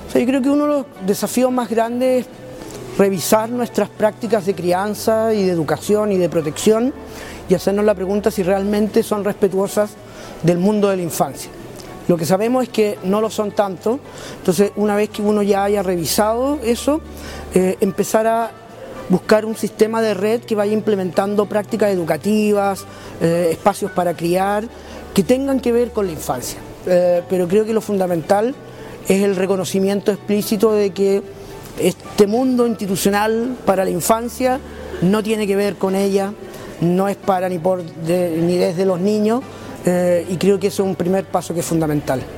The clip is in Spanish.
O sea, yo creo que uno de los desafíos más grandes es revisar nuestras prácticas de crianza y de educación y de protección y hacernos la pregunta si realmente son respetuosas del mundo de la infancia. Lo que sabemos es que no lo son tanto, entonces una vez que uno ya haya revisado eso, empezar a buscar un sistema de red que vaya implementando prácticas educativas, espacios para criar, que tengan que ver con la infancia. Pero creo que lo fundamental es el reconocimiento explícito de que este mundo institucional para la infancia no tiene que ver con ella, no es para ni desde los niños, y creo que eso es un primer paso que es fundamental.